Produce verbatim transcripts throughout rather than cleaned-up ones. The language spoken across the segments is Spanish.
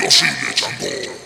lo sigue Chango.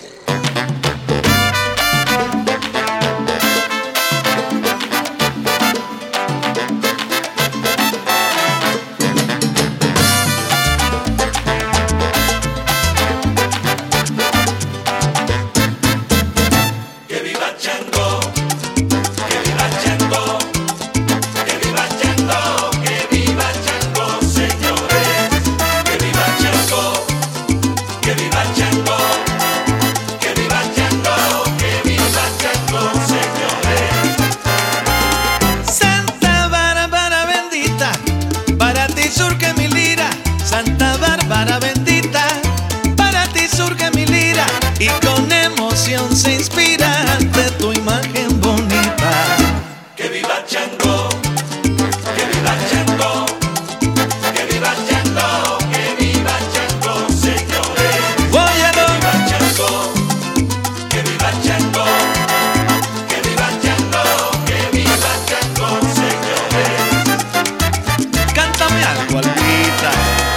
Santa Bárbara bendita, para ti surge mi lira y con emoción se inspira ante tu imagen bonita. Que viva Chango, que viva Chango, que viva Chango, que viva Chango, señores. Óyelo. Que viva Chango, que viva Chango, que viva Chango, que viva Chango, señores. Cántame algo, Albita.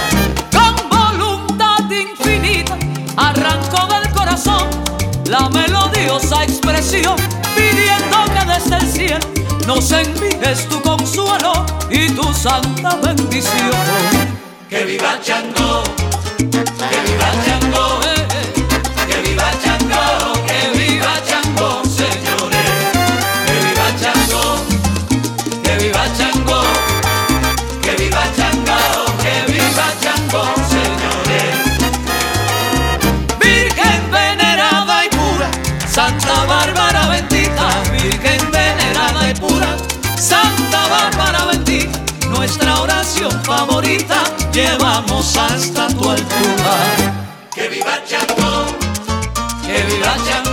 Arrancó del corazón la melodiosa expresión, pidiendo que desde el cielo nos envíes tu consuelo y tu santa bendición. Que viva Chango, que viva Chango, eh, eh. Que viva Chango, que viva Chango, señores. Que viva Chango, que viva Chango, que viva Chango, que viva Chango, señores. Santa Bárbara bendita, Virgen venerada y pura, Santa Bárbara bendita, nuestra oración favorita, llevamos hasta tu altura. Que viva Chango, que viva Chango.